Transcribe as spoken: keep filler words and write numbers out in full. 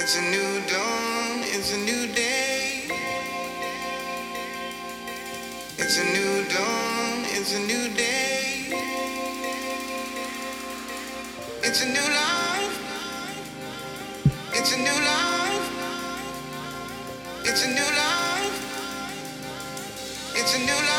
It's a new dawn, it's a new day. It's a new dawn, it's a new day. It's a new life, it's a new life. It's a new life, it's a new life.